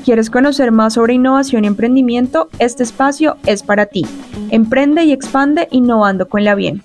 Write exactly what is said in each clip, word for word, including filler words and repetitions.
¿Quieres conocer más sobre innovación y emprendimiento? Este espacio es para ti. Emprende y expande innovando con la bien.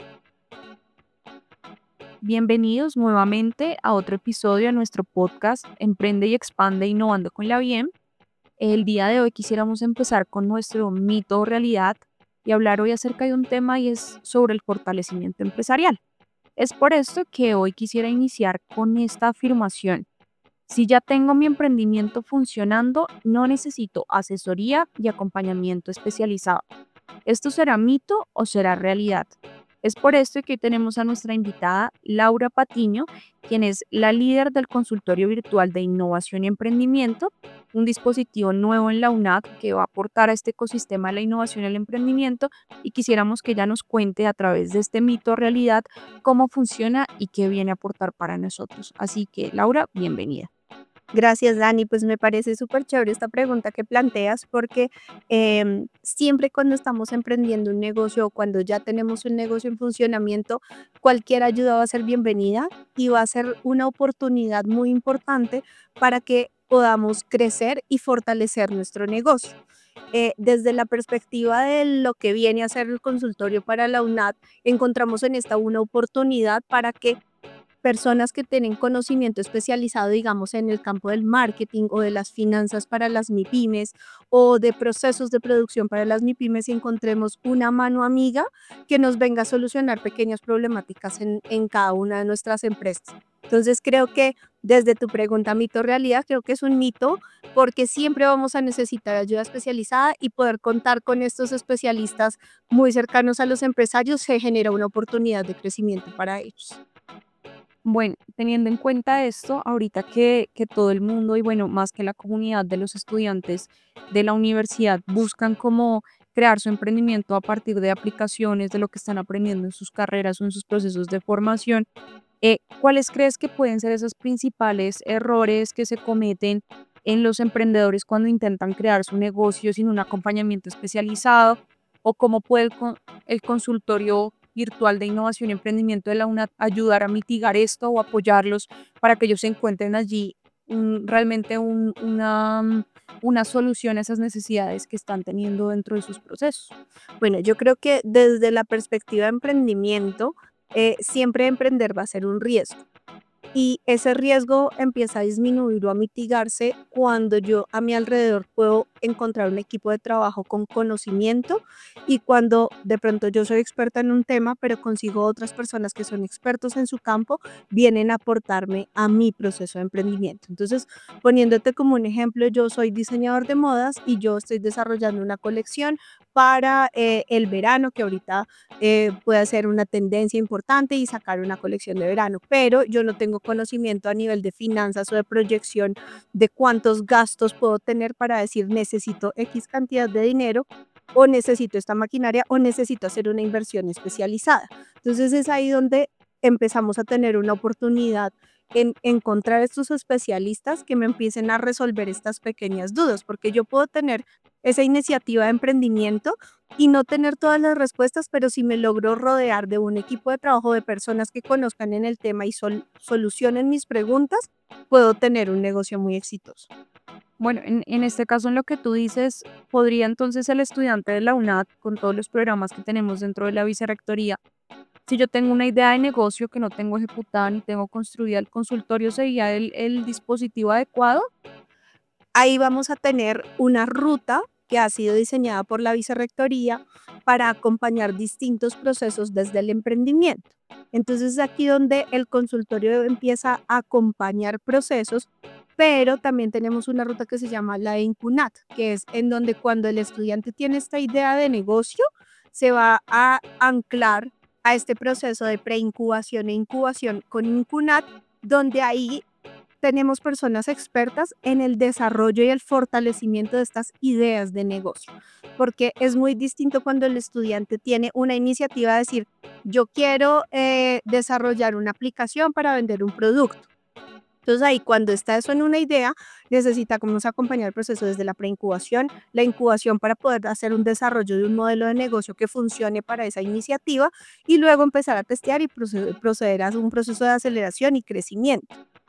Bienvenidos nuevamente a otro episodio de nuestro podcast Emprende y expande innovando con la bien. El día de hoy quisiéramos empezar con nuestro mito o realidad y hablar hoy acerca de un tema y es sobre el fortalecimiento empresarial. Es por esto que hoy quisiera iniciar con esta afirmación. Si ya tengo mi emprendimiento funcionando, no necesito asesoría y acompañamiento especializado. ¿Esto será mito o será realidad? Es por esto que hoy tenemos a nuestra invitada Laura Patiño, quien es la líder del consultorio virtual de innovación y emprendimiento, un dispositivo nuevo en la U N A C que va a aportar a este ecosistema de la innovación y el emprendimiento, y quisiéramos que ella nos cuente a través de este mito o realidad cómo funciona y qué viene a aportar para nosotros. Así que, Laura, bienvenida. Gracias, Dani. Pues me parece súper chévere esta pregunta que planteas porque em, siempre cuando estamos emprendiendo un negocio o cuando ya tenemos un negocio en funcionamiento, cualquier ayuda va a ser bienvenida y va a ser una oportunidad muy importante para que podamos crecer y fortalecer nuestro negocio. Eh, desde la perspectiva de lo que viene a ser el consultorio para la U N A D, encontramos en esta una oportunidad para que personas que tienen conocimiento especializado, digamos, en el campo del marketing o de las finanzas para las MIPYMES o de procesos de producción para las MIPYMES y encontremos una mano amiga que nos venga a solucionar pequeñas problemáticas en, en cada una de nuestras empresas. Entonces creo que desde tu pregunta mito realidad, creo que es un mito porque siempre vamos a necesitar ayuda especializada y poder contar con estos especialistas muy cercanos a los empresarios se genera una oportunidad de crecimiento para ellos. Bueno, teniendo en cuenta esto, ahorita que, que todo el mundo y bueno, más que la comunidad de los estudiantes de la universidad buscan cómo crear su emprendimiento a partir de aplicaciones, de lo que están aprendiendo en sus carreras o en sus procesos de formación, eh, ¿cuáles crees que pueden ser esos principales errores que se cometen en los emprendedores cuando intentan crear su negocio sin un acompañamiento especializado? ¿O cómo puede el, con- el consultorio virtual de innovación y emprendimiento de la U N A D ayudar a mitigar esto o apoyarlos para que ellos se encuentren allí un- realmente un- una, mm, una solución a esas necesidades que están teniendo dentro de sus procesos? Bueno, yo creo que desde la perspectiva de emprendimiento, eh, siempre emprender va a ser un riesgo. Y ese riesgo empieza a disminuir o a mitigarse cuando yo a mi alrededor puedo encontrar un equipo de trabajo con conocimiento y cuando de pronto yo soy experta en un tema, pero consigo otras personas que son expertos en su campo, vienen a aportarme a mi proceso de emprendimiento. Entonces, poniéndote como un ejemplo, yo soy diseñador de modas y yo estoy desarrollando una colección para eh, el verano, que ahorita eh, puede ser una tendencia importante y sacar una colección de verano, pero yo no tengo conocimiento a nivel de finanzas o de proyección de cuántos gastos puedo tener para decir necesito X cantidad de dinero o necesito esta maquinaria o necesito hacer una inversión especializada. Entonces es ahí donde empezamos a tener una oportunidad en encontrar estos especialistas que me empiecen a resolver estas pequeñas dudas, porque yo puedo tener esa iniciativa de emprendimiento y no tener todas las respuestas, pero si me logro rodear de un equipo de trabajo de personas que conozcan en el tema y sol- solucionen mis preguntas, puedo tener un negocio muy exitoso. Bueno, en, en este caso, en lo que tú dices, ¿podría entonces el estudiante de la U N A D, con todos los programas que tenemos dentro de la vicerrectoría, si yo tengo una idea de negocio que no tengo ejecutada ni tengo construida, el consultorio sería el, el dispositivo adecuado? Ahí vamos a tener una ruta que ha sido diseñada por la vicerrectoría para acompañar distintos procesos desde el emprendimiento. Entonces, aquí donde el consultorio empieza a acompañar procesos, pero también tenemos una ruta que se llama la INCUNAT, que es en donde cuando el estudiante tiene esta idea de negocio, se va a anclar a este proceso de preincubación e incubación con INCUNAT, donde ahí tenemos personas expertas en el desarrollo y el fortalecimiento de estas ideas de negocio, porque es muy distinto cuando el estudiante tiene una iniciativa de decir, yo quiero eh, desarrollar una aplicación para vender un producto. Entonces ahí cuando está eso en una idea, necesita como nos acompañar el proceso desde la preincubación, la incubación para poder hacer un desarrollo de un modelo de negocio que funcione para esa iniciativa y luego empezar a testear y proceder, proceder a un proceso de aceleración y crecimiento.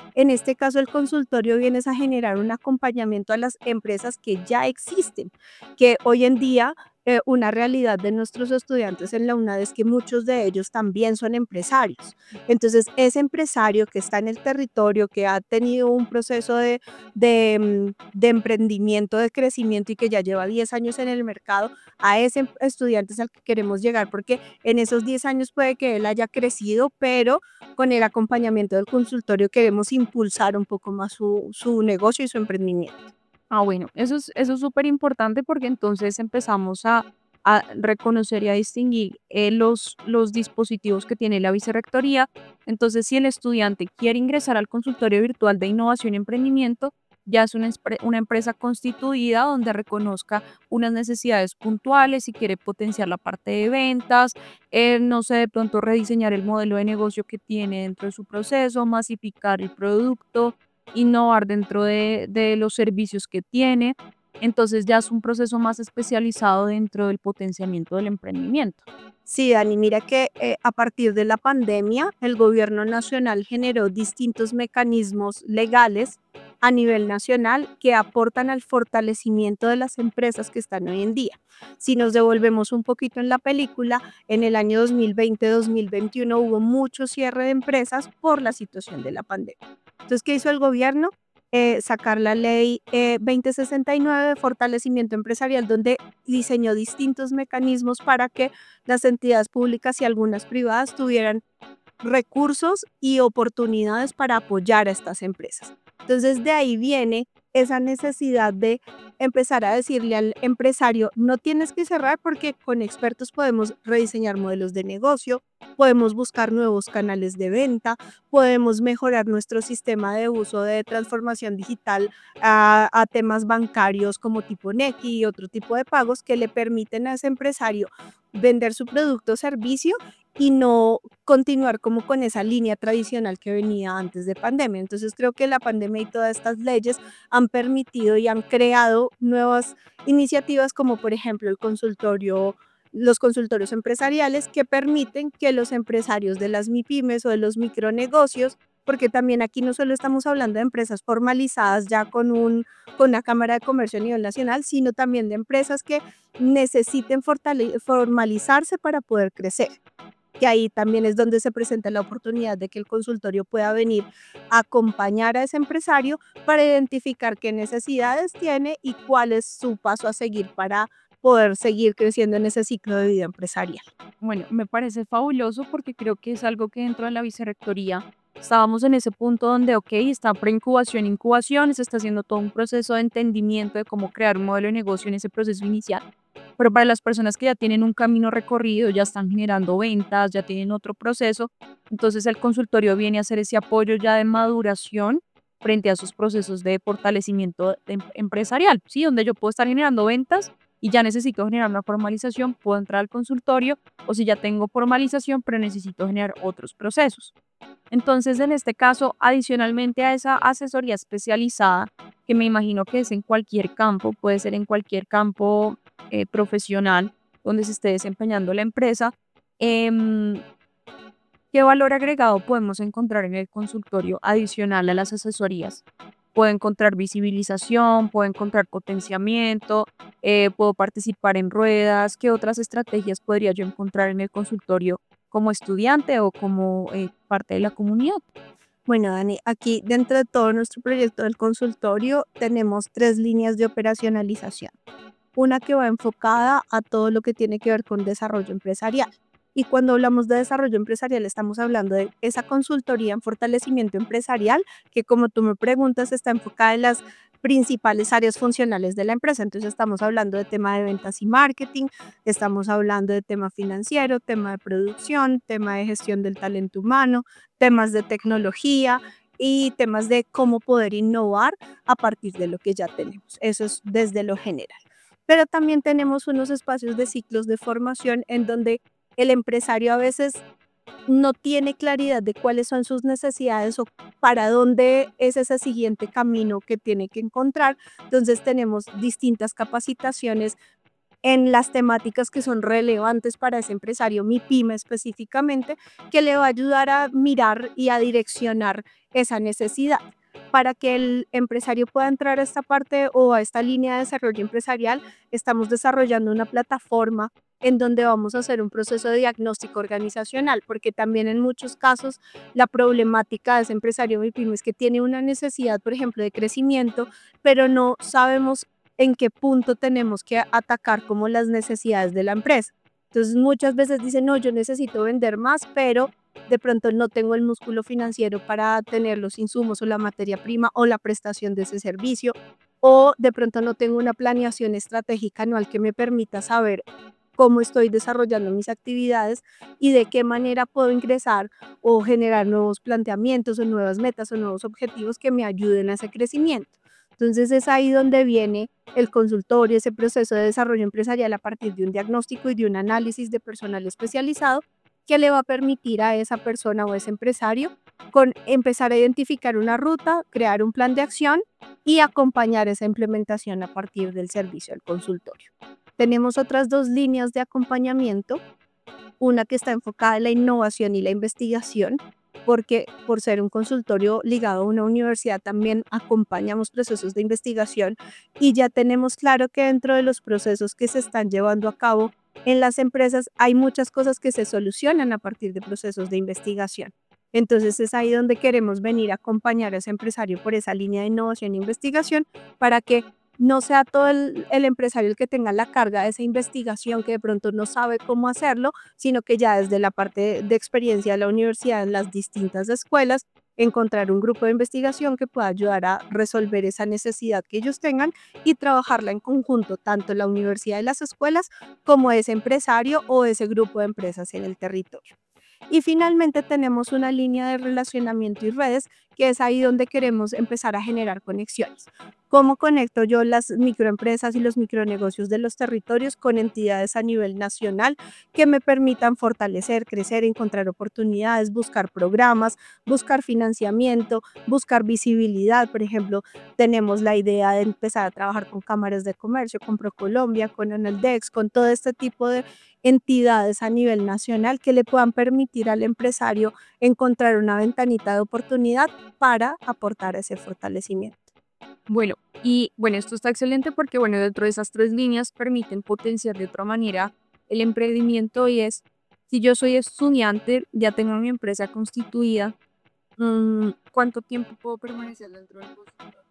En este caso, el consultorio viene a generar un acompañamiento a las empresas que ya existen, que hoy en día eh, una realidad de nuestros estudiantes en la UNAD es que muchos de ellos también son empresarios. Entonces, ese empresario que está en el territorio, que ha tenido un proceso de, de, mm, de emprendimiento, de crecimiento y que ya lleva diez años en el mercado, a ese estudiante es al que queremos llegar, porque en esos diez años puede que él haya crecido, pero con el acompañamiento del consultorio queremos impulsar un poco más su, su negocio y su emprendimiento. Ah, bueno, eso es, eso es súper importante porque entonces empezamos a, a reconocer y a distinguir eh, los, los dispositivos que tiene la vicerrectoría. Entonces, si el estudiante quiere ingresar al consultorio virtual de innovación y emprendimiento, ya es una, espre- una empresa constituida donde reconozca unas necesidades puntuales, si quiere potenciar la parte de ventas, eh, no sé, de pronto rediseñar el modelo de negocio que tiene dentro de su proceso, masificar el producto, innovar dentro de, de los servicios que tiene. Entonces ya es un proceso más especializado dentro del potenciamiento del emprendimiento. Sí, Dani, mira que eh, a partir de la pandemia, el gobierno nacional generó distintos mecanismos legales a nivel nacional que aportan al fortalecimiento de las empresas que están hoy en día. Si nos devolvemos un poquito en la película, en el año dos mil veinte, dos mil veintiuno hubo mucho cierre de empresas por la situación de la pandemia. Entonces, ¿qué hizo el gobierno? Eh, sacar la ley eh, veinte sesenta y nueve de fortalecimiento empresarial, donde diseñó distintos mecanismos para que las entidades públicas y algunas privadas tuvieran recursos y oportunidades para apoyar a estas empresas. Entonces, de ahí viene esa necesidad de empezar a decirle al empresario, no tienes que cerrar porque con expertos podemos rediseñar modelos de negocio, podemos buscar nuevos canales de venta, podemos mejorar nuestro sistema de uso de transformación digital a, a temas bancarios como tipo Nequi y otro tipo de pagos que le permiten a ese empresario vender su producto o servicio y no continuar como con esa línea tradicional que venía antes de pandemia. Entonces creo que la pandemia y todas estas leyes han permitido y han creado nuevas iniciativas como por ejemplo el consultorio, los consultorios empresariales que permiten que los empresarios de las MIPYMES o de los micronegocios, porque también aquí no solo estamos hablando de empresas formalizadas ya con, un, con una Cámara de Comercio a nivel nacional, sino también de empresas que necesiten fortale- formalizarse para poder crecer, que ahí también es donde se presenta la oportunidad de que el consultorio pueda venir a acompañar a ese empresario para identificar qué necesidades tiene y cuál es su paso a seguir para poder seguir creciendo en ese ciclo de vida empresarial. Bueno, me parece fabuloso porque creo que es algo que dentro de la vicerrectoría estábamos en ese punto donde, ok, está preincubación, incubación, se está haciendo todo un proceso de entendimiento de cómo crear un modelo de negocio en ese proceso inicial. Pero para las personas que ya tienen un camino recorrido, ya están generando ventas, ya tienen otro proceso, entonces el consultorio viene a hacer ese apoyo ya de maduración frente a sus procesos de fortalecimiento de- empresarial, ¿sí? Donde yo puedo estar generando ventas y ya necesito generar una formalización, puedo entrar al consultorio, o si ya tengo formalización, pero necesito generar otros procesos. Entonces, en este caso, adicionalmente a esa asesoría especializada, que me imagino que es en cualquier campo, puede ser en cualquier campo eh, profesional donde se esté desempeñando la empresa, em, ¿qué valor agregado podemos encontrar en el consultorio adicional a las asesorías? Puedo encontrar visibilización, puedo encontrar potenciamiento, eh, puedo participar en ruedas. ¿Qué otras estrategias podría yo encontrar en el consultorio como estudiante o como eh, parte de la comunidad? Bueno, Dani, aquí dentro de todo nuestro proyecto del consultorio tenemos tres líneas de operacionalización. Una que va enfocada a todo lo que tiene que ver con desarrollo empresarial. Y cuando hablamos de desarrollo empresarial, estamos hablando de esa consultoría en fortalecimiento empresarial, que como tú me preguntas, está enfocada en las principales áreas funcionales de la empresa. Entonces estamos hablando de tema de ventas y marketing, estamos hablando de tema financiero, tema de producción, tema de gestión del talento humano, temas de tecnología y temas de cómo poder innovar a partir de lo que ya tenemos. Eso es desde lo general. Pero también tenemos unos espacios de ciclos de formación en donde el empresario a veces no tiene claridad de cuáles son sus necesidades o para dónde es ese siguiente camino que tiene que encontrar. Entonces tenemos distintas capacitaciones en las temáticas que son relevantes para ese empresario, mi pyme específicamente, que le va a ayudar a mirar y a direccionar esa necesidad. Para que el empresario pueda entrar a esta parte o a esta línea de desarrollo empresarial, estamos desarrollando una plataforma en donde vamos a hacer un proceso de diagnóstico organizacional, porque también en muchos casos la problemática de ese empresario MIPYME es que tiene una necesidad, por ejemplo, de crecimiento, pero no sabemos en qué punto tenemos que atacar como las necesidades de la empresa. Entonces muchas veces dicen, no, yo necesito vender más, pero de pronto no tengo el músculo financiero para tener los insumos o la materia prima o la prestación de ese servicio, o de pronto no tengo una planeación estratégica anual que me permita saber cómo estoy desarrollando mis actividades y de qué manera puedo ingresar o generar nuevos planteamientos o nuevas metas o nuevos objetivos que me ayuden a ese crecimiento. Entonces es ahí donde viene el consultorio, ese proceso de desarrollo empresarial a partir de un diagnóstico y de un análisis de personal especializado que le va a permitir a esa persona o ese empresario con empezar a identificar una ruta, crear un plan de acción y acompañar esa implementación a partir del servicio del consultorio. Tenemos otras dos líneas de acompañamiento, una que está enfocada en la innovación y la investigación, porque por ser un consultorio ligado a una universidad también acompañamos procesos de investigación y ya tenemos claro que dentro de los procesos que se están llevando a cabo en las empresas hay muchas cosas que se solucionan a partir de procesos de investigación. Entonces es ahí donde queremos venir a acompañar a ese empresario por esa línea de innovación e investigación para que no sea todo el, el empresario el que tenga la carga de esa investigación que de pronto no sabe cómo hacerlo, sino que ya desde la parte de experiencia de la universidad en las distintas escuelas, encontrar un grupo de investigación que pueda ayudar a resolver esa necesidad que ellos tengan y trabajarla en conjunto, tanto la universidad y las escuelas como ese empresario o ese grupo de empresas en el territorio. Y finalmente tenemos una línea de relacionamiento y redes, que es ahí donde queremos empezar a generar conexiones. ¿Cómo conecto yo las microempresas y los micronegocios de los territorios con entidades a nivel nacional que me permitan fortalecer, crecer, encontrar oportunidades, buscar programas, buscar financiamiento, buscar visibilidad? Por ejemplo, tenemos la idea de empezar a trabajar con cámaras de comercio, con ProColombia, con Enaldex, con todo este tipo de entidades a nivel nacional que le puedan permitir al empresario encontrar una ventanita de oportunidad para aportar ese fortalecimiento. Bueno, y bueno, esto está excelente porque, bueno, dentro de esas tres líneas permiten potenciar de otra manera el emprendimiento y es, si yo soy estudiante, ya tengo mi empresa constituida, mm, ¿cuánto tiempo puedo permanecer dentro del consultorio?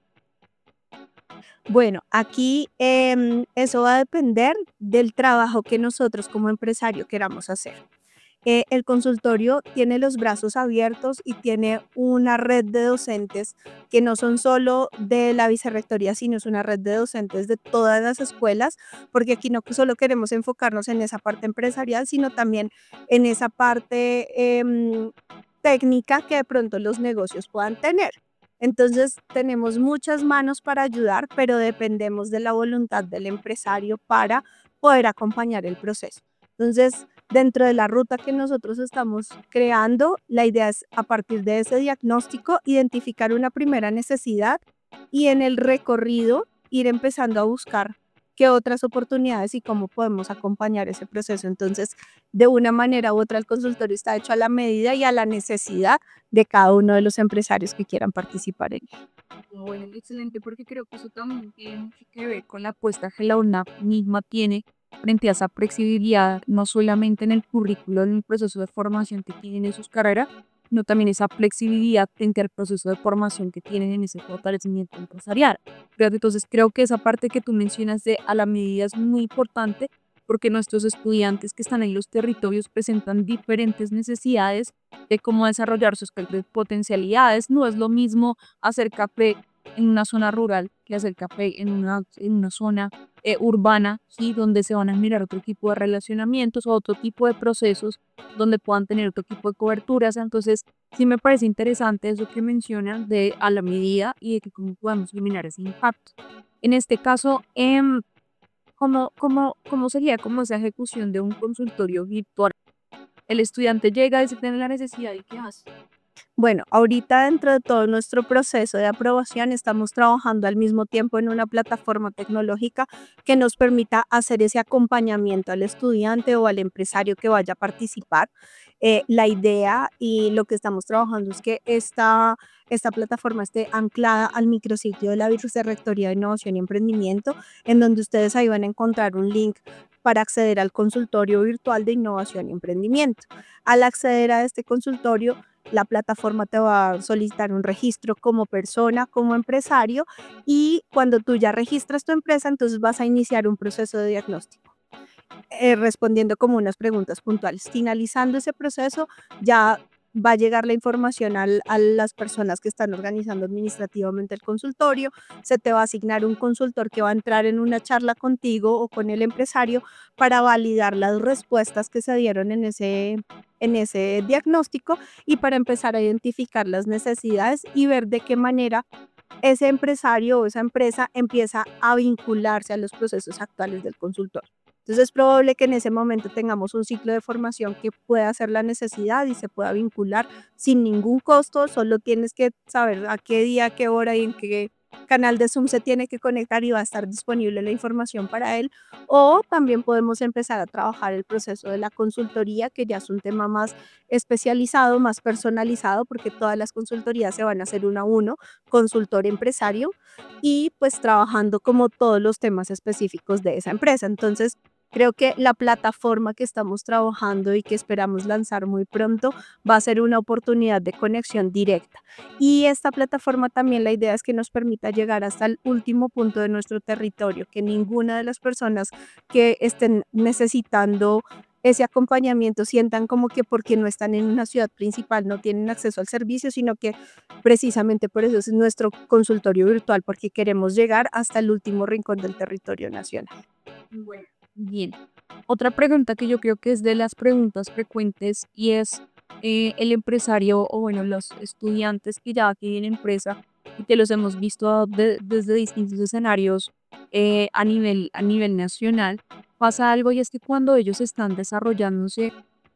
Bueno, aquí em, eso va a depender del trabajo que nosotros como empresario queramos hacer. Eh, el consultorio tiene los brazos abiertos y tiene una red de docentes que no son solo de la vicerrectoría, sino es una red de docentes de todas las escuelas, porque aquí no solo queremos enfocarnos en esa parte empresarial, sino también en esa parte em, técnica que de pronto los negocios puedan tener. Entonces, tenemos muchas manos para ayudar, pero dependemos de la voluntad del empresario para poder acompañar el proceso. Entonces, dentro de la ruta que nosotros estamos creando, la idea es a partir de ese diagnóstico identificar una primera necesidad y en el recorrido ir empezando a buscar qué otras oportunidades y cómo podemos acompañar ese proceso. Entonces, de una manera u otra, el consultorio está hecho a la medida y a la necesidad de cada uno de los empresarios que quieran participar en él. Bueno, excelente, porque creo que eso también tiene mucho que ver con la apuesta que la UNAP misma tiene frente a esa flexibilidad, no solamente en el currículo, en el proceso de formación que tienen en sus carreras, sino también esa flexibilidad frente al proceso de formación que tienen en ese fortalecimiento empresarial. Pero entonces creo que esa parte que tú mencionas de a la medida es muy importante porque nuestros estudiantes que están en los territorios presentan diferentes necesidades de cómo desarrollar sus potencialidades. No es lo mismo hacer café en una zona rural que hacer café en una, en una zona eh, urbana, ¿sí? Donde se van a mirar otro tipo de relacionamientos o otro tipo de procesos donde puedan tener otro tipo de coberturas. Entonces, sí me parece interesante eso que mencionan de a la medida y de que cómo podemos eliminar ese impacto. En este caso, eh, ¿cómo, cómo, ¿cómo sería como esa ejecución de un consultorio virtual? El estudiante llega, dice, tiene la necesidad y ¿qué hace? Bueno, ahorita dentro de todo nuestro proceso de aprobación estamos trabajando al mismo tiempo en una plataforma tecnológica que nos permita hacer ese acompañamiento al estudiante o al empresario que vaya a participar. Eh, la idea y lo que estamos trabajando es que esta, esta plataforma esté anclada al micrositio de la Vicerrectoría de Innovación y Emprendimiento, en donde ustedes ahí van a encontrar un link para acceder al consultorio virtual de innovación y emprendimiento. Al acceder a este consultorio, la plataforma te va a solicitar un registro como persona, como empresario, y cuando tú ya registras tu empresa, entonces vas a iniciar un proceso de diagnóstico, eh, respondiendo como unas preguntas puntuales. Finalizando ese proceso, ya va a llegar la información al, a las personas que están organizando administrativamente el consultorio, se te va a asignar un consultor que va a entrar en una charla contigo o con el empresario para validar las respuestas que se dieron en ese, en ese diagnóstico y para empezar a identificar las necesidades y ver de qué manera ese empresario o esa empresa empieza a vincularse a los procesos actuales del consultor. Entonces es probable que en ese momento tengamos un ciclo de formación que pueda ser la necesidad y se pueda vincular sin ningún costo, solo tienes que saber a qué día, qué hora y en qué canal de Zoom se tiene que conectar y va a estar disponible la información para él. O también podemos empezar a trabajar el proceso de la consultoría, que ya es un tema más especializado, más personalizado, porque todas las consultorías se van a hacer uno a uno, consultor empresario, y pues trabajando como todos los temas específicos de esa empresa. Entonces, creo que la plataforma que estamos trabajando y que esperamos lanzar muy pronto va a ser una oportunidad de conexión directa. Y esta plataforma también la idea es que nos permita llegar hasta el último punto de nuestro territorio, que ninguna de las personas que estén necesitando ese acompañamiento sientan como que porque no están en una ciudad principal no tienen acceso al servicio, sino que precisamente por eso es nuestro consultorio virtual, porque queremos llegar hasta el último rincón del territorio nacional. Bueno, bien. Otra pregunta que yo creo que es de las preguntas frecuentes y es eh, el empresario o bueno, los estudiantes que ya tienen empresa y que los hemos visto de- desde distintos escenarios eh, a nivel, a nivel nacional, pasa algo y es que cuando ellos están desarrollándose,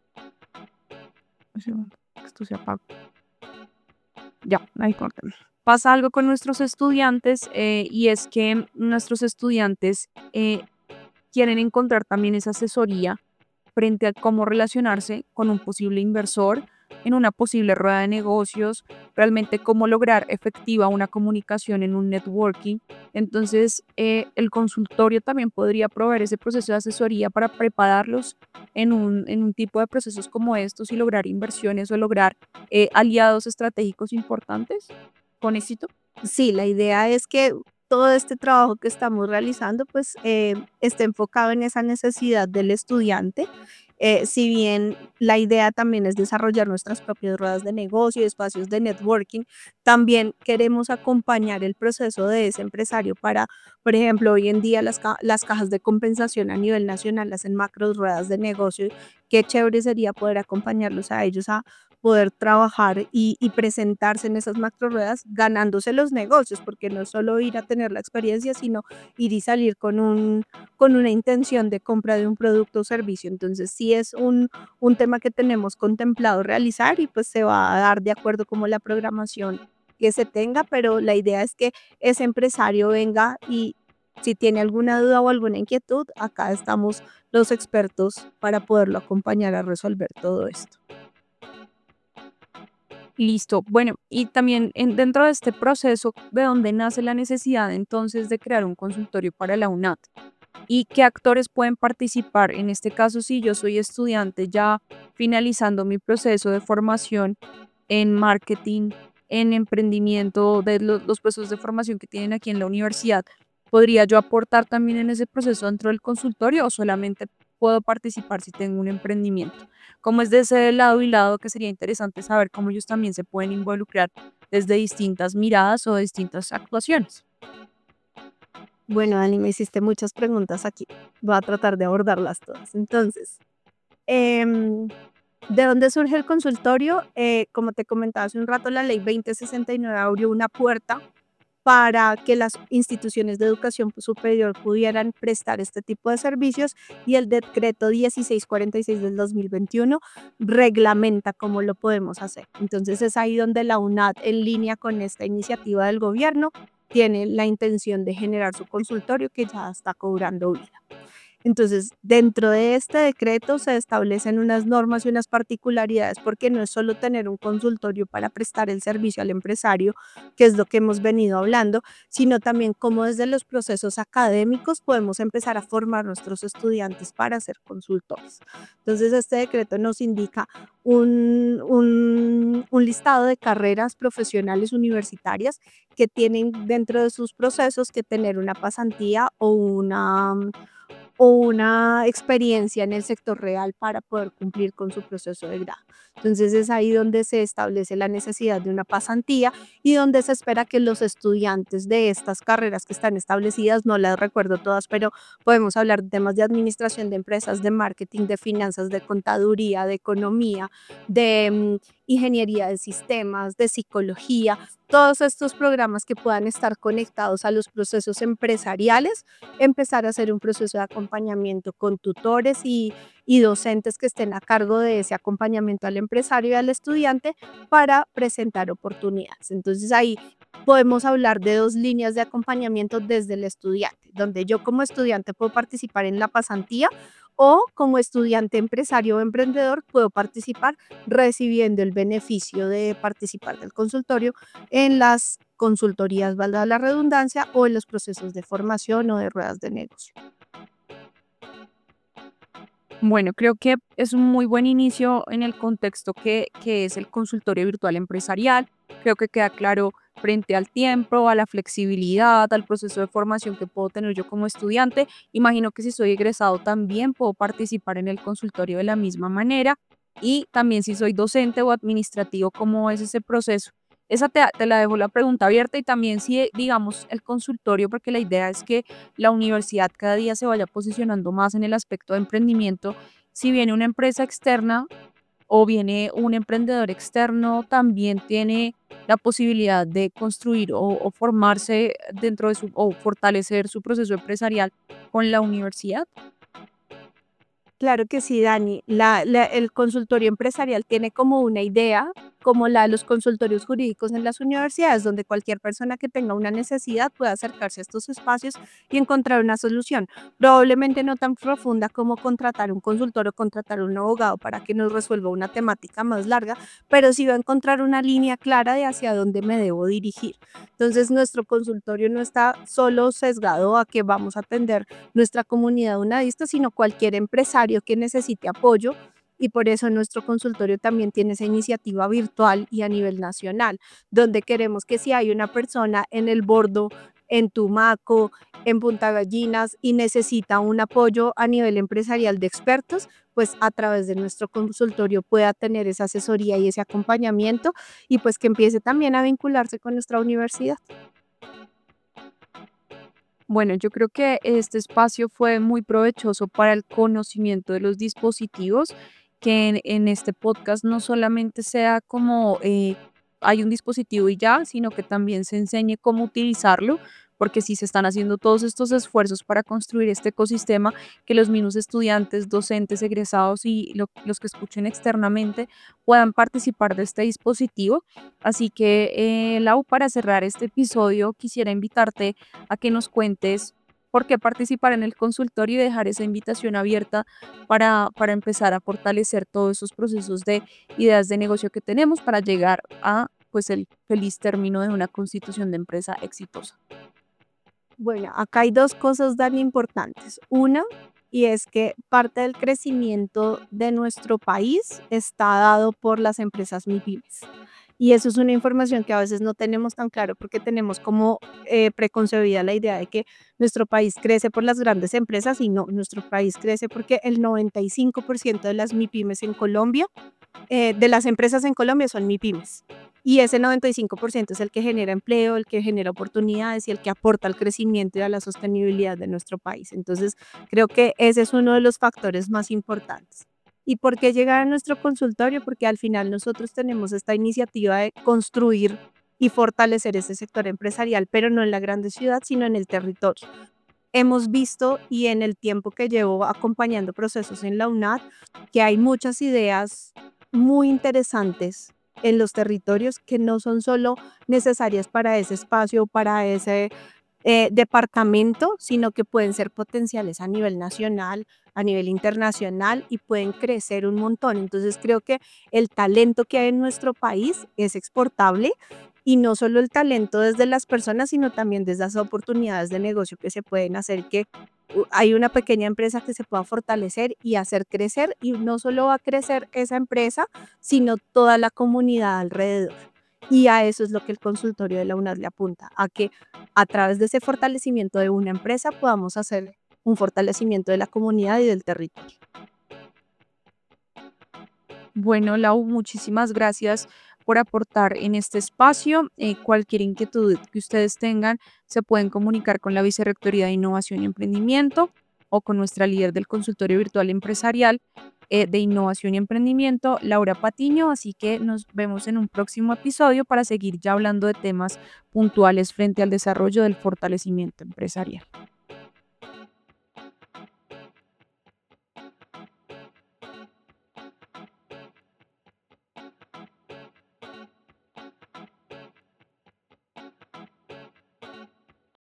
un segundo, esto se apagó. Ya, ahí corté. Pasa algo con nuestros estudiantes eh, y es que nuestros estudiantes eh, quieren encontrar también esa asesoría frente a cómo relacionarse con un posible inversor en una posible rueda de negocios, realmente cómo lograr efectiva una comunicación en un networking. Entonces, eh, el consultorio también podría proveer ese proceso de asesoría para prepararlos en un, en un tipo de procesos como estos y lograr inversiones o lograr eh, aliados estratégicos importantes con éxito. Sí, la idea es que todo este trabajo que estamos realizando, pues, eh, esté enfocado en esa necesidad del estudiante. Eh, si bien la idea también es desarrollar nuestras propias ruedas de negocio y espacios de networking, también queremos acompañar el proceso de ese empresario para, por ejemplo, hoy en día las, ca- las cajas de compensación a nivel nacional hacen macros ruedas de negocio. Qué chévere sería poder acompañarlos a ellos a poder trabajar y, y presentarse en esas macro ruedas ganándose los negocios, porque no es solo ir a tener la experiencia, sino ir y salir con, un, con una intención de compra de un producto o servicio. Entonces, sí es un, un tema que tenemos contemplado realizar y pues se va a dar de acuerdo como la programación que se tenga, pero la idea es que ese empresario venga y si tiene alguna duda o alguna inquietud, acá estamos los expertos para poderlo acompañar a resolver todo esto. Listo. Bueno, y también en- dentro de este proceso, ¿de dónde nace la necesidad entonces de crear un consultorio para la UNAT? ¿Y qué actores pueden participar? En este caso, si yo soy estudiante ya finalizando mi proceso de formación en marketing, en emprendimiento, de lo- los procesos de formación que tienen aquí en la universidad, ¿podría yo aportar también en ese proceso dentro del consultorio o solamente puedo participar si tengo un emprendimiento? Como es de ese lado y lado que sería interesante saber cómo ellos también se pueden involucrar desde distintas miradas o distintas actuaciones. Bueno, Dani, me hiciste muchas preguntas aquí. Voy a tratar de abordarlas todas. Entonces, em, ¿de dónde surge el consultorio? Eh, como te comentaba hace un rato, la ley veinte sesenta y nueve abrió una puerta para que las instituciones de educación superior pudieran prestar este tipo de servicios y el decreto dieciséis cuarenta y seis del dos mil veintiuno reglamenta cómo lo podemos hacer. Entonces es ahí donde la UNAD, en línea con esta iniciativa del gobierno, tiene la intención de generar su consultorio que ya está cobrando vida. Entonces, dentro de este decreto se establecen unas normas y unas particularidades, porque no es solo tener un consultorio para prestar el servicio al empresario, que es lo que hemos venido hablando, sino también cómo desde los procesos académicos podemos empezar a formar nuestros estudiantes para ser consultores. Entonces, este decreto nos indica un, un, un listado de carreras profesionales universitarias que tienen dentro de sus procesos que tener una pasantía o una o una experiencia en el sector real para poder cumplir con su proceso de grado. Entonces es ahí donde se establece la necesidad de una pasantía y donde se espera que los estudiantes de estas carreras que están establecidas, no las recuerdo todas, pero podemos hablar de temas de administración de empresas, de marketing, de finanzas, de contaduría, de economía, de mm, ingeniería de sistemas, de psicología, todos estos programas que puedan estar conectados a los procesos empresariales, empezar a hacer un proceso de acompañamiento con tutores y, y docentes que estén a cargo de ese acompañamiento al empresario y al estudiante para presentar oportunidades. Entonces ahí podemos hablar de dos líneas de acompañamiento desde el estudiante, donde yo como estudiante puedo participar en la pasantía o como estudiante empresario o emprendedor puedo participar recibiendo el beneficio de participar del consultorio en las consultorías, valga la redundancia, o en los procesos de formación o de ruedas de negocio. Bueno, creo que es un muy buen inicio en el contexto que, que es el consultorio virtual empresarial. Creo que queda claro frente al tiempo, a la flexibilidad, al proceso de formación que puedo tener yo como estudiante. Imagino que si soy egresado también puedo participar en el consultorio de la misma manera y también si soy docente o administrativo, ¿cómo es ese proceso? Esa te, te la dejo la pregunta abierta y también si, digamos, el consultorio, porque la idea es que la universidad cada día se vaya posicionando más en el aspecto de emprendimiento. Si viene una empresa externa o viene un emprendedor externo, también tiene la posibilidad de construir o, o formarse dentro de su, o fortalecer su proceso empresarial con la universidad. Claro que sí, Dani. La, la- el consultorio empresarial tiene como una idea, como la de los consultorios jurídicos en las universidades, donde cualquier persona que tenga una necesidad puede acercarse a estos espacios y encontrar una solución. Probablemente no tan profunda como contratar un consultor o contratar un abogado para que nos resuelva una temática más larga, pero sí va a encontrar una línea clara de hacia dónde me debo dirigir. Entonces, nuestro consultorio no está solo sesgado a que vamos a atender nuestra comunidad unadista, sino cualquier empresario que necesite apoyo. Y por eso nuestro consultorio también tiene esa iniciativa virtual y a nivel nacional, donde queremos que si hay una persona en el Bordo, en Tumaco, en Punta Gallinas y necesita un apoyo a nivel empresarial de expertos, pues a través de nuestro consultorio pueda tener esa asesoría y ese acompañamiento y pues que empiece también a vincularse con nuestra universidad. Bueno, yo creo que este espacio fue muy provechoso para el conocimiento de los dispositivos, que en, en este podcast no solamente sea como eh, hay un dispositivo y ya, sino que también se enseñe cómo utilizarlo, porque si se están haciendo todos estos esfuerzos para construir este ecosistema, que los mismos estudiantes, docentes, egresados y lo- los que escuchen externamente puedan participar de este dispositivo. Así que, eh, Lau, para cerrar este episodio, quisiera invitarte a que nos cuentes por qué participar en el consultorio y dejar esa invitación abierta para, para empezar a fortalecer todos esos procesos de ideas de negocio que tenemos para llegar a pues el feliz término de una constitución de empresa exitosa. Bueno, acá hay dos cosas tan importantes. Una, y es que parte del crecimiento de nuestro país está dado por las empresas MIPYMES. Y eso es una información que a veces no tenemos tan claro porque tenemos como eh, preconcebida la idea de que nuestro país crece por las grandes empresas y no, nuestro país crece porque el noventa y cinco por ciento de las MIPYMES en Colombia, eh, de las empresas en Colombia son MIPYMES. Y ese noventa y cinco por ciento es el que genera empleo, el que genera oportunidades y el que aporta al crecimiento y a la sostenibilidad de nuestro país. Entonces, creo que ese es uno de los factores más importantes. ¿Y por qué llegar a nuestro consultorio? Porque al final nosotros tenemos esta iniciativa de construir y fortalecer ese sector empresarial, pero no en la grande ciudad, sino en el territorio. Hemos visto y en el tiempo que llevo acompañando procesos en la UNAD, que hay muchas ideas muy interesantes en los territorios que no son solo necesarias para ese espacio, para ese eh, departamento, sino que pueden ser potenciales a nivel nacional, a nivel internacional y pueden crecer un montón. Entonces creo que el talento que hay en nuestro país es exportable y no solo el talento desde las personas, sino también desde las oportunidades de negocio que se pueden hacer, que u- hay una pequeña empresa que se pueda fortalecer y hacer crecer y no solo va a crecer esa empresa, sino toda la comunidad alrededor. Y a eso es lo que el consultorio de la UNAD le apunta, a que a través de ese fortalecimiento de una empresa podamos hacer un fortalecimiento de la comunidad y del territorio. Bueno, Lau, muchísimas gracias por aportar en este espacio. Eh, cualquier inquietud que ustedes tengan, se pueden comunicar con la Vicerrectoría de Innovación y Emprendimiento o con nuestra líder del consultorio virtual empresarial eh, de Innovación y Emprendimiento, Laura Patiño. Así que nos vemos en un próximo episodio para seguir ya hablando de temas puntuales frente al desarrollo del fortalecimiento empresarial.